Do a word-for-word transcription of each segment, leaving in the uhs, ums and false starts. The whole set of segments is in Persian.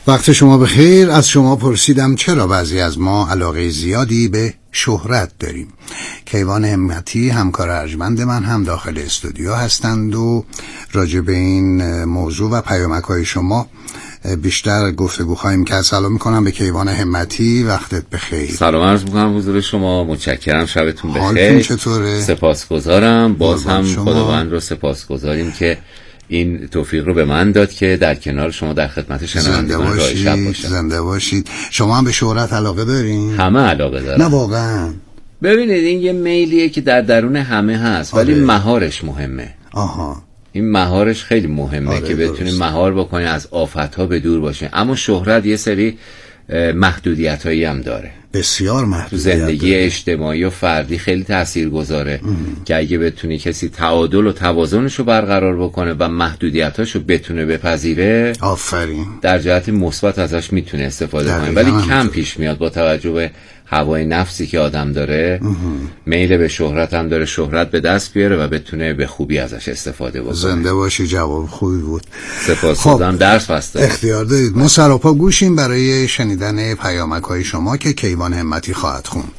وقت شما بخیر. از شما پرسیدم چرا بعضی از ما علاقه زیادی به شهرت داریم. کیوان همتی همکار ارجمند من هم داخل استودیو هستند و راجع به این موضوع و پیامک‌های شما بیشتر گفتگو خواهیم کرد. سلام میکنم به کیوان همتی، وقتت بخیر. سلام عرض میکنم حضور شما، متشکرم، شبتون بخیر. حالتون چطوره؟ سپاسگزارم، باز هم خداوند رو سپاسگزاریم که این توفیق رو به من داد که در کنار شما در خدمت شنوندگان راه شب باشم. زنده باشید. شما هم به شهرت علاقه دارین؟ همه علاقه دارن. نه واقعا. ببینید این یه میلیه که در درون همه هست، ولی آره. مهارش مهمه. آها. این مهارش خیلی مهمه آره که بتونی مهار بکنی، از آفت‌ها به دور باشه. اما شهرت یه سری محدودیتایی هم داره، بسیار محدودیت. زندگی داره. اجتماعی و فردی خیلی تاثیرگذاره که اگه بتونی کسی تعادل و توازنش رو برقرار بکنه و محدودیتاش رو بتونه بپذیره، آفرین، در جهت مثبت ازش میتونه استفاده کنه. ولی کم پیش میاد با توجه به هوای نفسی که آدم داره، میل به شهرت هم داره، شهرت به دست بیاره و بتونه به خوبی ازش استفاده بکنه. زنده باشی، جواب خوبی بود. سپاسگزارم. خب. درس پس اختیار دارید. ما سراپا گوشیم برای شنیدن پیامک‌های شما که کیوان همتی خواهد خوند.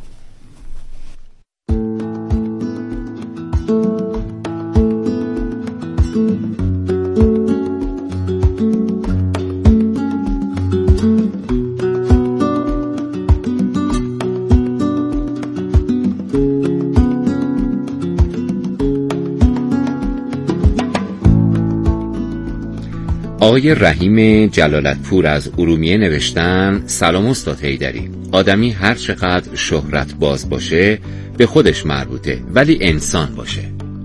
آقای رحیم جلالتپور از ارومیه نوشتن: سلام استاد حیدری، آدمی هر چقدر شهرت باز باشه به خودش مربوطه، ولی انسان باشه.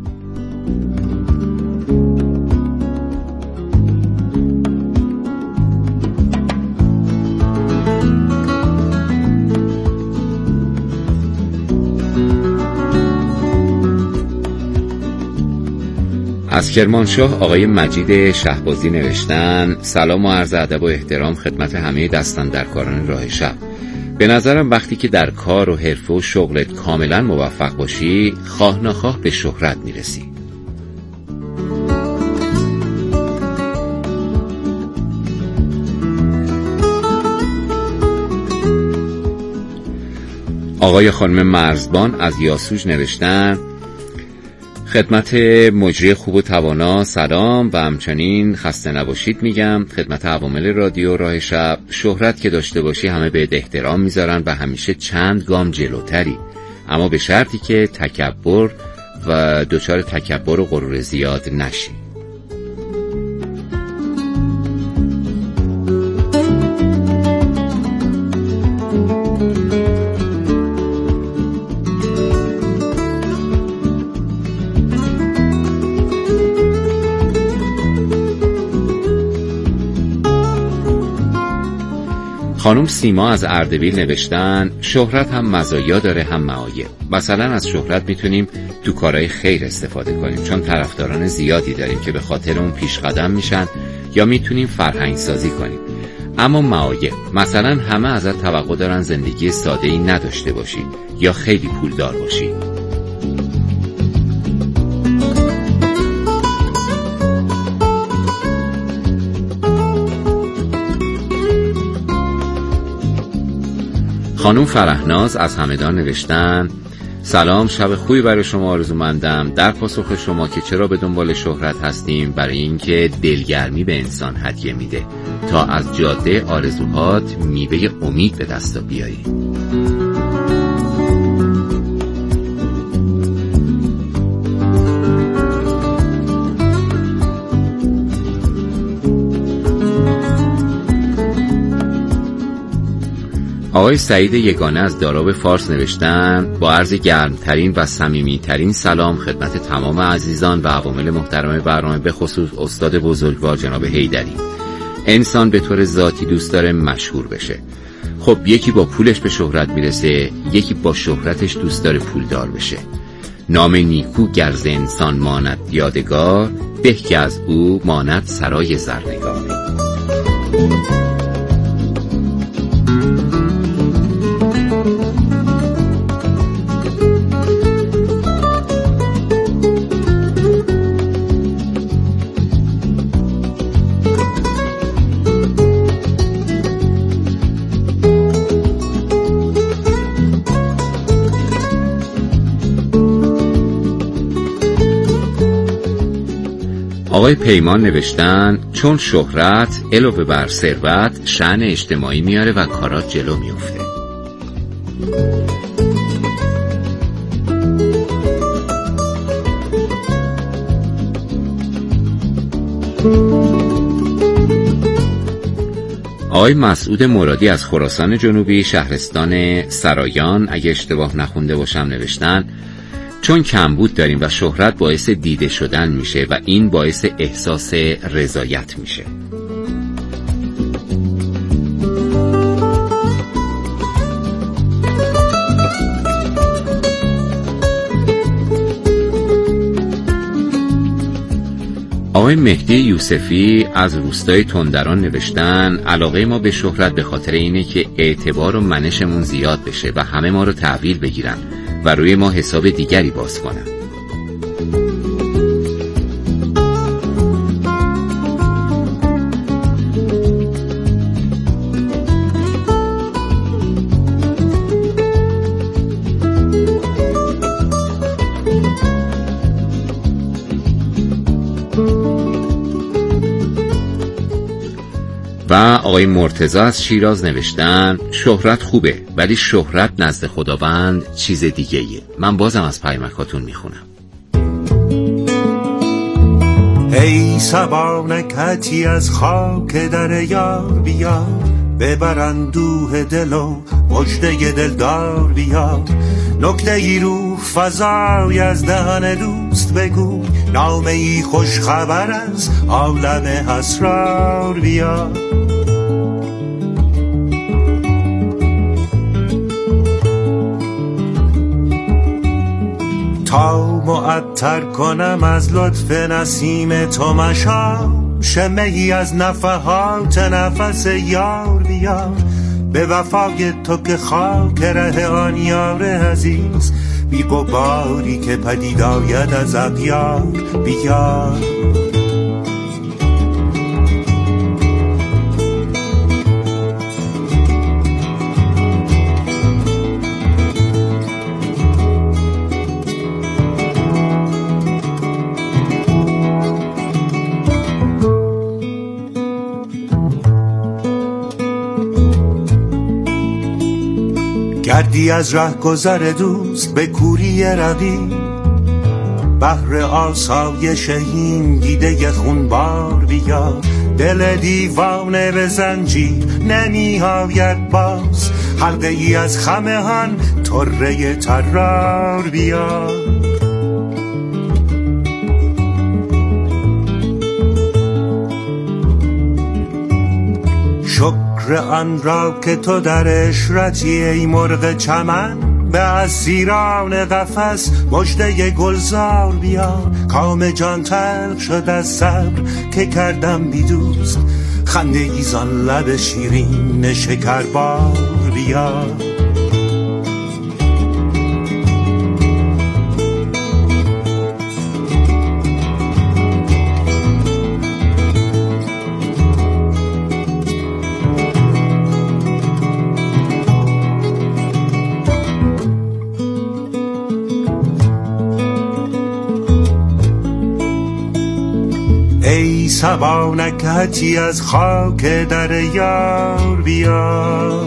از کرمانشاه آقای مجید شهبازی نوشتن: سلام و عرض ادب و احترام خدمت همه دستاندرکاران راه شب. به نظرم وقتی که در کار و حرفه و شغلت کاملا موفق باشی، خواه نخواه به شهرت میرسی. آقای خانم مرزبان از یاسوج نوشتن: خدمت مجری خوب و توانا سلام و همچنین خسته نباشید میگم. خدمت عوامل رادیو راه شب، شهرت که داشته باشی همه بهت احترام میذارن و همیشه چند گام جلوتری، اما به شرطی که تکبر و دچار تکبر و غرور زیاد نشی. خانم سیما از اردبیل نوشتن: شهرت هم مزایا داره هم معایب. مثلا از شهرت میتونیم تو کارهای خیر استفاده کنیم، چون طرفداران زیادی داریم که به خاطر اون پیش قدم میشن، یا میتونیم فرهنگ سازی کنیم. اما معایب، مثلا همه ازت توقع دارن زندگی ساده‌ای نداشته باشی یا خیلی پولدار باشی. خانم فرهناز از همدان نوشتن: سلام، شب خوبی برای شما آرزومندم. در پاسخ شما که چرا به دنبال شهرت هستیم، برای اینکه دلگرمی به انسان هدیه میده تا از جاده آرزوهات میوه امید به دست بیاری. آقای سعید یگانه از داراب فارس نوشتن: با عرض گرمترین و صمیمیترین سلام خدمت تمام عزیزان و عوامل محترم برنامه، به خصوص استاد بزرگوار جناب حیدری. انسان به طور ذاتی دوست داره مشهور بشه. خب یکی با پولش به شهرت میرسه، یکی با شهرتش دوست داره پولدار بشه. نام نیکو گرز انسان ماند یادگار، به که از او ماند سرای زرنگار. آقای پیمان نوشتن چون شهرت علاوه بر ثروت شأن اجتماعی میاره و کارات جلو میفته. آقای مسعود مرادی از خراسان جنوبی شهرستان سرایان اگه اشتباه نخونده باشم نوشتن چون کمبود داریم و شهرت باعث دیده شدن میشه و این باعث احساس رضایت میشه. آقای مهدی یوسفی از روستای تندران نوشتن علاقه ما به شهرت به خاطر اینه که اعتبار و منشمون زیاد بشه و همه ما رو تحویل بگیرن و روی ما حساب دیگری باز کنن. و آقای مرتضی از شیراز نوشتن شهرت خوبه ولی شهرت نزد خداوند چیز دیگه ایه. من بازم از پیامکاتون میخونم. ای صبا نکهتی از خاک در یار بیار، ببر اندوه دل و مژده دلدار بیار، نکته ای رو فضای از دهن دوست بگو، نامه ای خوش خبر از عالم اسرار بیار. تا معطر کنم از لطف نسیم تو مشام، شمعی از نفحات نفس یار بیار، به وفای تو که خاک ره آن یار عزیز، بی غباری که پدید آید از اغیار بیار. گردی از ره گذر دوست به کوری رقیب، بحر آسایش این دیده خونبار بیار، دل دیوانه به زنجیر نمی آید باز، حلقه ای از خمهان طره طرار بیار. شکر آن را که تو در عشرتی ای مرغ چمن، به اسیران قفس مژده گلزار بیار، کام جان تلخ شد از صبر که کردم بی دوست، خنده ایزان لب شیرین شکربار بیار. ای صبا نکهتی از خاک در یار بیار.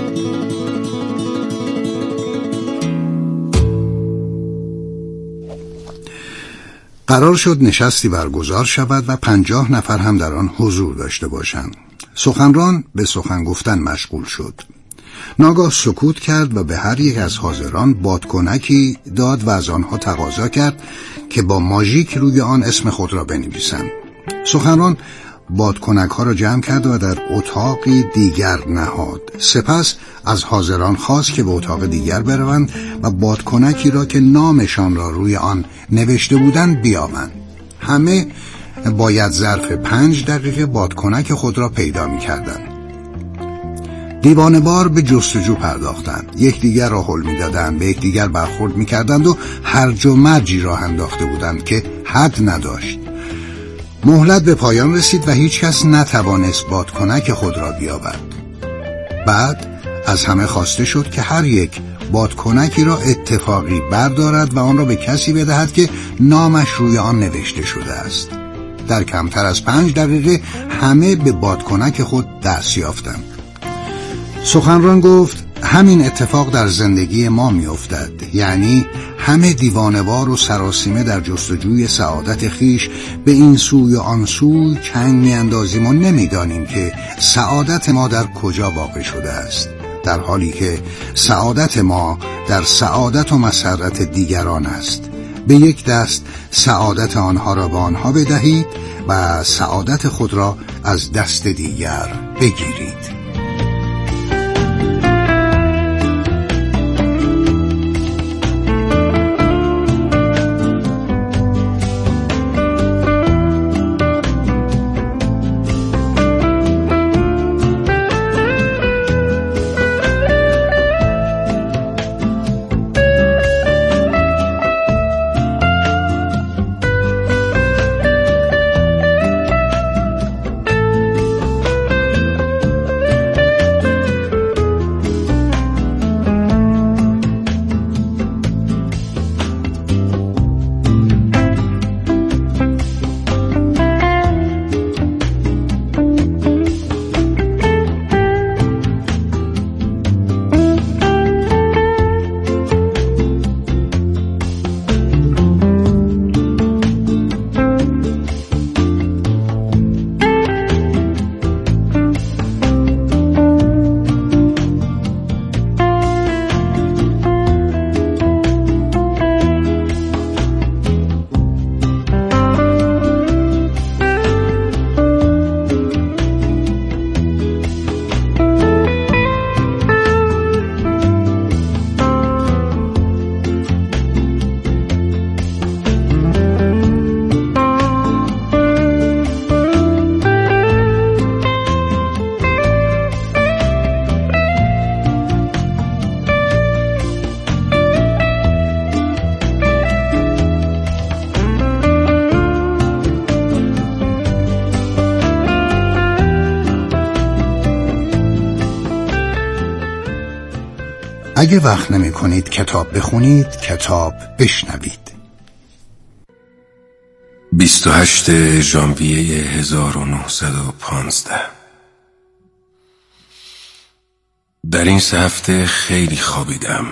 قرار شد نشستی برگزار شود و پنجاه نفر هم در آن حضور داشته باشند. سخنران به سخن گفتن مشغول شد. ناگاه سکوت کرد و به هر یک از حاضران بادکنکی داد و از آنها تقاضا کرد که با ماژیک روی آن اسم خود را بنویسند. سخنران بادکنک ها را جمع کرد و در اتاقی دیگر نهاد. سپس از حاضران خواست که به اتاق دیگر بروند و بادکنکی را که نامشان را روی آن نوشته بودند بیابند. همه باید ظرف پنج دقیقه بادکنک خود را پیدا می کردند. دیوانه‌وار به جستجو پرداختند. یکدیگر را هل می‌دادند، به یکدیگر برخورد می‌کردند و هرج و مرجی راه انداخته بودند که حد نداشت. مهلت به پایان رسید و هیچ کس نتوانست بادکنک خود را بیاورد. بعد از همه خواسته شد که هر یک بادکنکی را اتفاقی بردارد و آن را به کسی بدهد که نامش روی آن نوشته شده است. در کمتر از پنج دقیقه همه به بادکنک خود دست یافتند. سخنران گفت همین اتفاق در زندگی ما می افتد، یعنی همه دیوانوار و سراسیمه در جستجوی سعادت خیش به این سوی و آن سوی چنگ می اندازیم و نمی دانیم که سعادت ما در کجا واقع شده است، در حالی که سعادت ما در سعادت و مسرت دیگران است. به یک دست سعادت آنها را به آنها بدهید و سعادت خود را از دست دیگر بگیرید. اگه وقت نمی کنید کتاب بخونید، کتاب بشنوید. بیست و هشتم ژانویه هزار و نهصد و پانزده. در این سه هفته خیلی خوابیدم.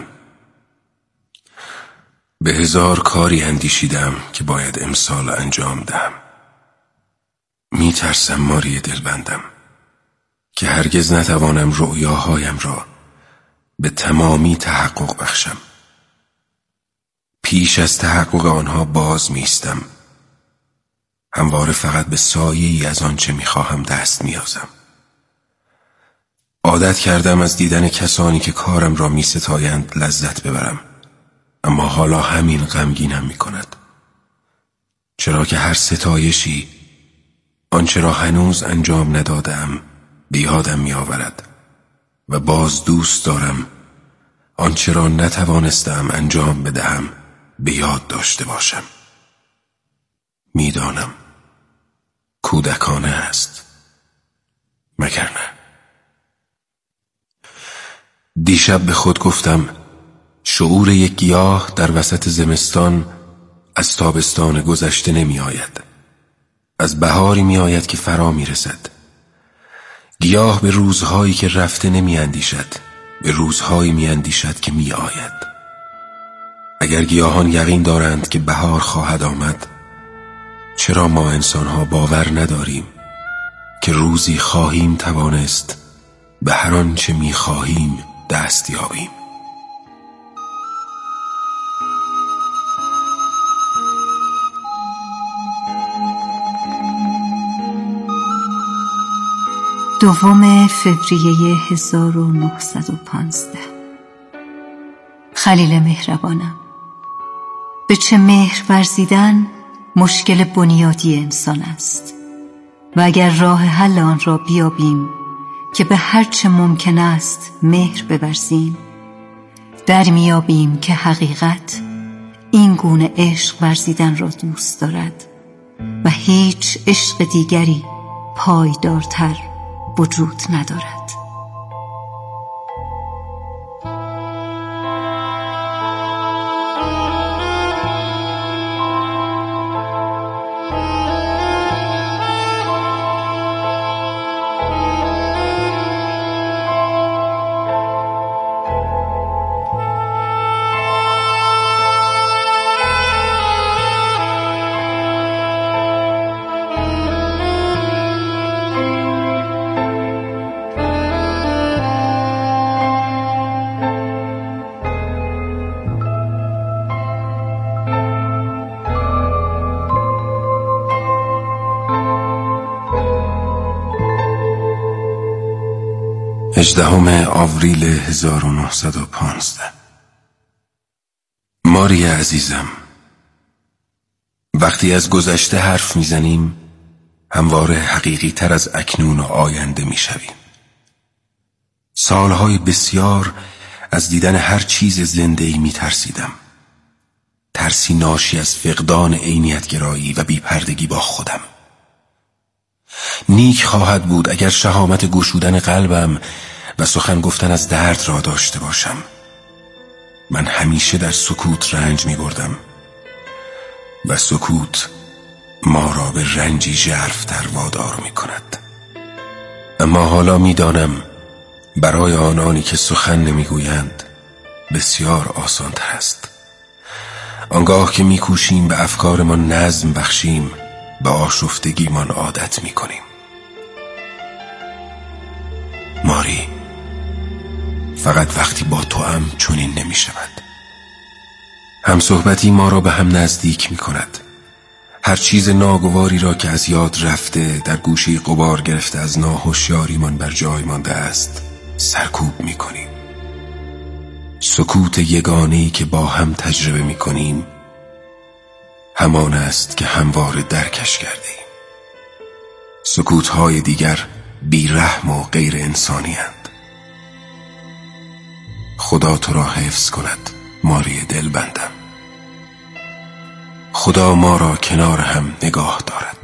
به هزار کاری اندیشیدم که باید امسال انجام دهم. می ترسم ماری دلبندم که هرگز نتوانم رؤیاهایم را به تمامی تحقق بخشم. پیش از تحقق آنها باز میستم، همواره فقط به سایه‌ای از آنچه میخواهم دست میازم. عادت کردم از دیدن کسانی که کارم را میستایند لذت ببرم، اما حالا همین غمگینم میکند، چرا که هر ستایشی آنچه را هنوز انجام ندادم به یادم میآورد و باز دوست دارم آنچه را نتوانستم انجام بدهم به یاد داشته باشم. میدانم کودکانه است، مگر نه؟ دیشب به خود گفتم شعور یک گیاه در وسط زمستان از تابستان گذشته نمی آید، از بهاری می آید که فرا می رسد. گیاه به روزهایی که رفته نمی اندیشد، به روزهایی می اندیشد که می آید. اگر گیاهان یقین دارند که بهار خواهد آمد، چرا ما انسانها باور نداریم که روزی خواهیم توانست به هر آنچه می خواهیم دست یابیم؟ دوم فوریه هزار و نهصد و پانزده. خلیل مهربانم، به چه مهر ورزیدن مشکل بنیادی انسان است و اگر راه حل آن را بیابیم که به هر چه ممکن است مهر بورزیم، در میابیم که حقیقت این گونه عشق ورزیدن را دوست دارد و هیچ عشق دیگری پایدارتر وجود ندارد. هجدهم آوریل هزار و نهصد و پانزده. ماری عزیزم، وقتی از گذشته حرف میزنیم همواره حقیقی تر از اکنون و آینده میشویم. سالهای بسیار از دیدن هر چیز زنده‌ای میترسیدم، ترسی ناشی از فقدان عینیت‌گرایی و بی‌پردگی با خودم. نیک خواهد بود اگر شهامت گشودن قلبم و سخن گفتن از درد را داشته باشم. من همیشه در سکوت رنج می بردم و سکوت ما را به رنجی ژرف‌تر وادار می کند. اما حالا می دانم برای آنانی که سخن نمی گویند بسیار آسان تر است. آنگاه که می کوشیم به افکارمان نظم بخشیم به آشفتگیمان عادت می کنیم. ماری، فقط وقتی با تو هم چنین نمی شود. هم صحبتی ما را به هم نزدیک می کند. هر چیز ناگواری را که از یاد رفته در گوشه غبار گرفته از ناهوشیاریمان بر جای مانده است سرکوب می کنیم. سکوت یگانه‌ای که با هم تجربه می کنیم همان است که همواره درکش کردیم. سکوت‌های دیگر بی‌رحم و غیر انسانی اند. خدا تو را حفظ کند ماری دل بندم. خدا ما را کنار هم نگاه دارد.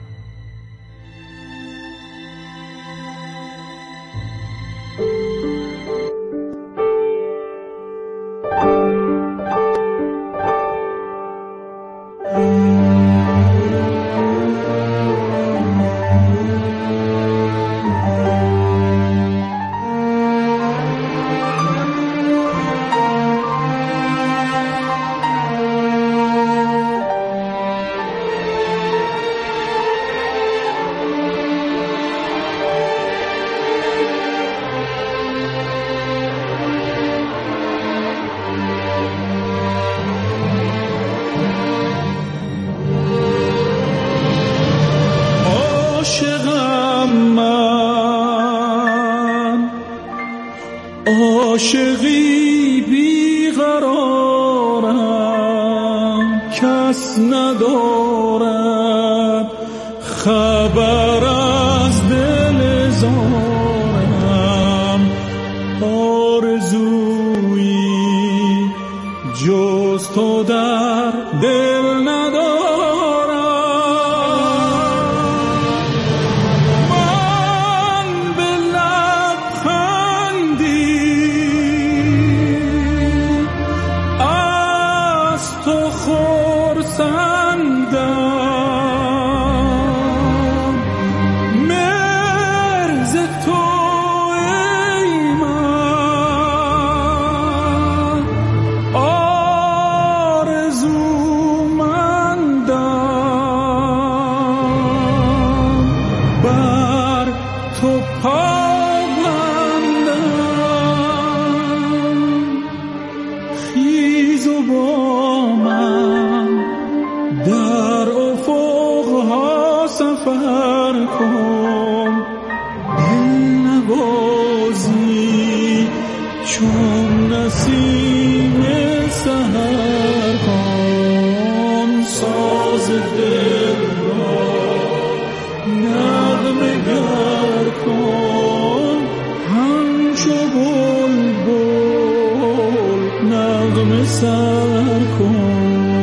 عاشقی بیقرارم، کس ندارد خبر از دل زارم. آرزویی جز تو در دل ندارم. سفر کن دل نوازی چون نسیم سحر کن. ساز دل را نغمه گر کن همچو بلبل نغمه سر کن.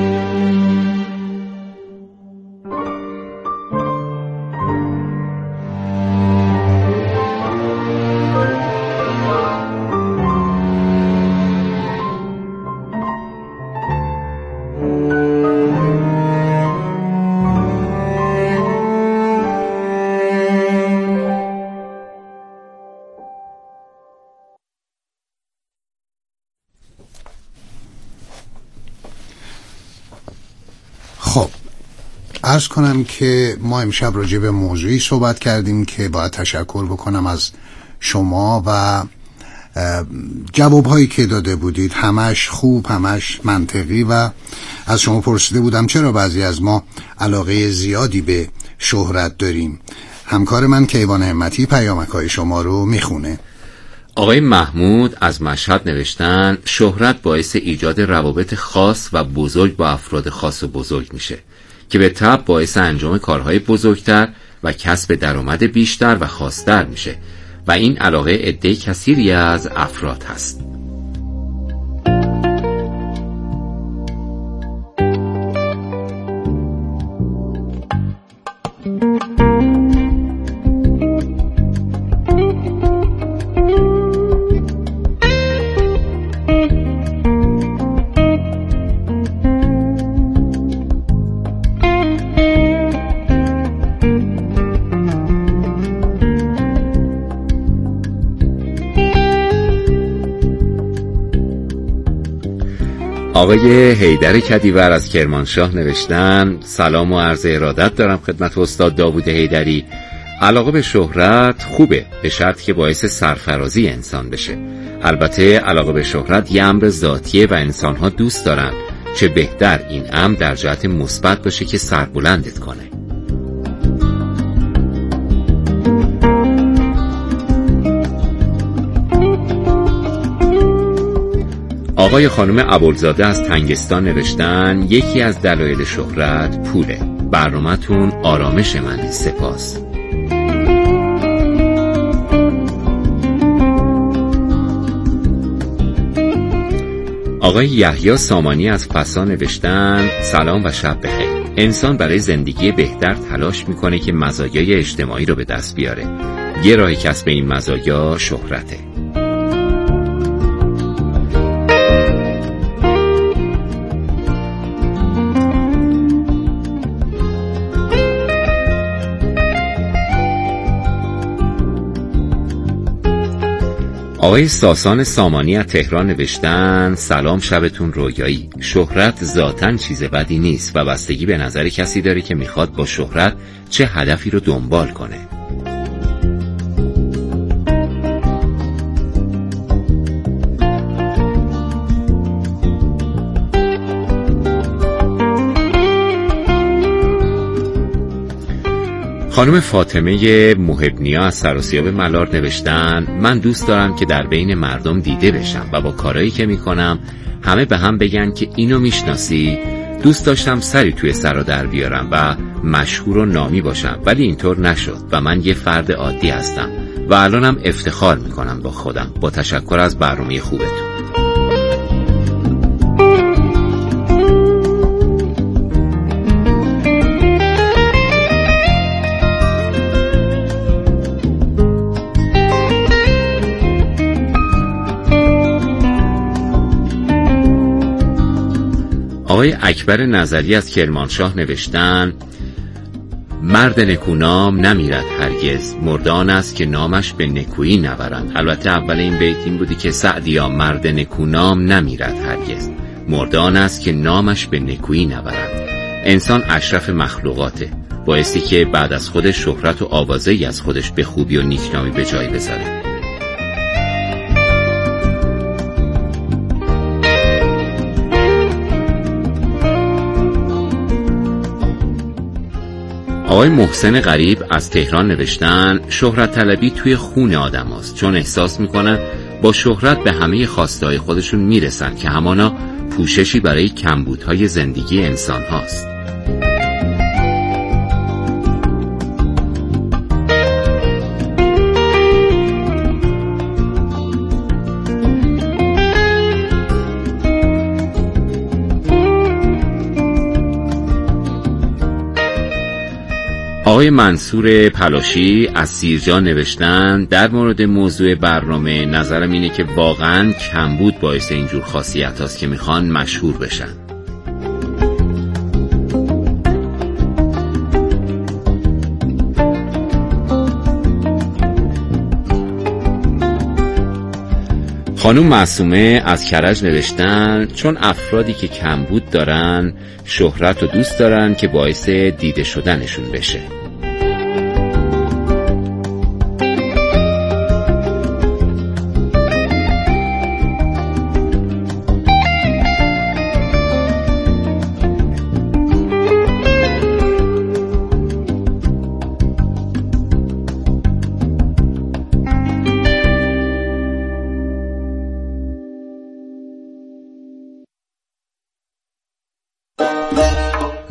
خب عرض کنم که ما امشب راجع به موضوعی صحبت کردیم که باید تشکر بکنم از شما و جوابهایی که داده بودید همش خوب، همش منطقی و از شما پرسیده بودم چرا بعضی از ما علاقه زیادی به شهرت داریم. همکار من کیوان همتی پیامک‌های شما رو میخونه. آقای محمود از مشهد نوشتن شهرت باعث ایجاد روابط خاص و بزرگ با افراد خاص و بزرگ میشه که به تبع باعث انجام کارهای بزرگتر و کسب درآمد بیشتر و خاص‌تر میشه و این علاقه عده کثیری از افراد هست. آقای حیدر کدیور از کرمانشاه نوشتن سلام و عرض ارادت دارم خدمت استاد داوود حیدری. علاقه به شهرت خوبه به شرط که باعث سرفرازی انسان بشه. البته علاقه به شهرت یه امر ذاتیه و انسانها دوست دارن، چه بهتر این امر در جهت مثبت باشه که سربلندت کنه. آقای خانم ابوالزاده از تنگستان نوشتن یکی از دلایل شهرت پوله. برنامه‌تون آرامش منه. سپاس. آقای یحیی سامانی از فسا نوشتن سلام و شب بخیر. انسان برای زندگی بهتر تلاش میکنه که مزایای اجتماعی رو به دست بیاره. یه راه کسب این مزایا شهرته. آقای ساسان سامانی از تهران نوشتن سلام شبتون رویایی. شهرت ذاتاً چیز بدی نیست و بستگی به نظر کسی داره که میخواد با شهرت چه هدفی رو دنبال کنه. خانم فاطمه محبنیا از سراسیاب ملار نوشتن من دوست دارم که در بین مردم دیده بشم و با کارهایی که میکنم همه به هم بگن که اینو میشناسی. دوست داشتم سری توی سرا در بیارم و مشهور و نامی باشم، ولی اینطور نشد و من یه فرد عادی هستم و الانم افتخار میکنم با خودم. با تشکر از برنامه خوبتون. آقای اکبر نظری از کرمانشاه نوشتن مرد نکونام نمیرد هرگز، مردان است که نامش به نکویی نبرند. البته اول این بیت این بودی که سعدیا مرد نکونام نمیرد هرگز، مردان است که نامش به نکویی نبرند. انسان اشرف مخلوقاته، بایستی که بعد از خودش شهرت و آوازه‌ای از خودش به خوبی و نیکنامی به جای بذاره. آقای محسن غریب از تهران نوشتن شهرت طلبی توی خون آدم هست، چون احساس میکنن با شهرت به همه خواسته‌های خودشون میرسن که همانا پوششی برای کمبودهای زندگی انسان هاست. آقای منصور پلاشی از سیرجان نوشتن در مورد موضوع برنامه نظرم اینه که واقعاً کمبود باعث اینجور خاصیت هاست که میخوان مشهور بشن. خانم معصومه از کرج نوشتن چون افرادی که کمبود دارن شهرت رو دوست دارن که باعث دیده شدنشون بشه.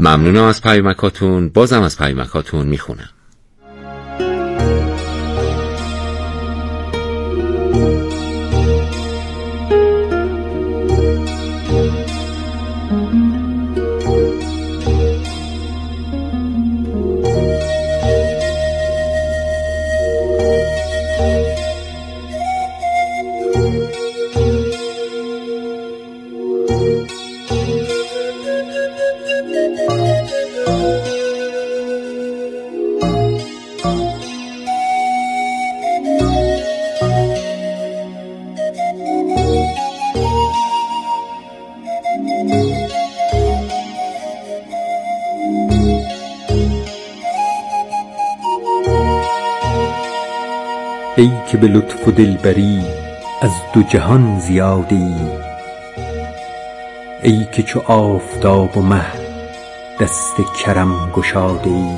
ممنونم از پیامکاتون. بازم از پیامکاتون میخونم. ای که به لطف و دلبری از دو جهان زیاده ای، ای که چو آفتاب و مه دست کرم گشاده ای.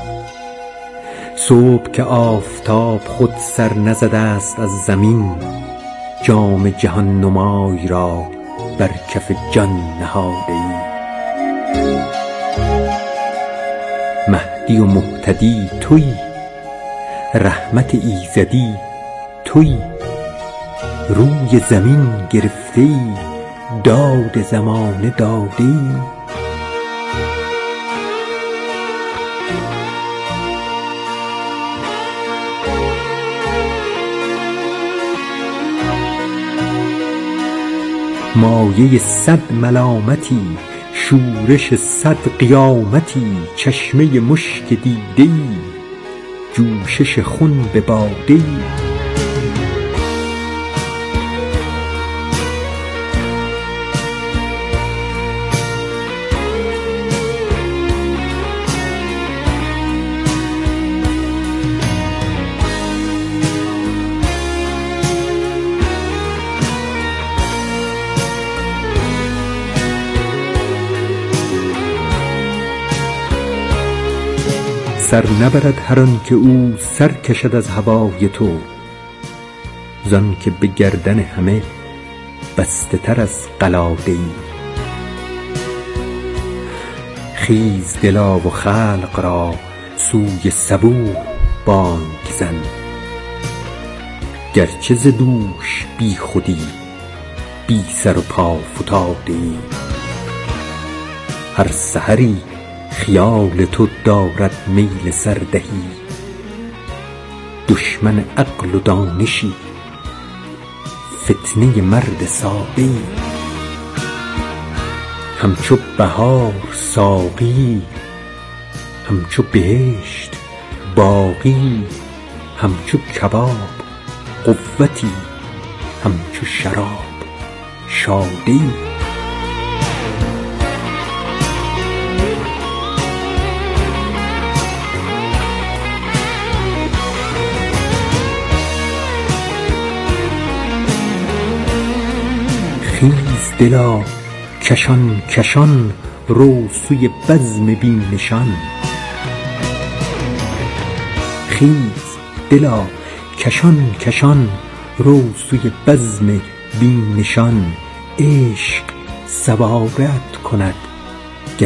صبح که آفتاب خود سر نزده است از زمین، جام جهان نمای را بر کف جان نهاده ای. مهدی و مهتدی تویی، رحمت ایزدی تویی، روی زمین گرفته ای، داد زمانه داده ای. مایه صد ملامتی، شورش صد قیامتی، چشمه مشک دیده‌ای، جوشش خون به باده‌ای. سر نبرد هر آن که او سر کشد از هوای تو، زان که به گردن همه بسته تر از قلاده ای. خیز دلا و خلق را سوی صبوح بانگ زن، گرچه ز دوش بی خودی بی سر و پا فتاده ای. هر سحری خیال تو دارد میل سردهی، دشمن عقل و دانشی، فتنه مرد ساده ای. همچو بهار ساقی، همچو بهشت باقی، همچو کباب قوتی، همچو شراب شاده ای. خیز دلا کشان کشان رو سوی بزم بی نشان، خیز دلا کشان کشان رو سوی بزم بی نشان. عشق سوارت کند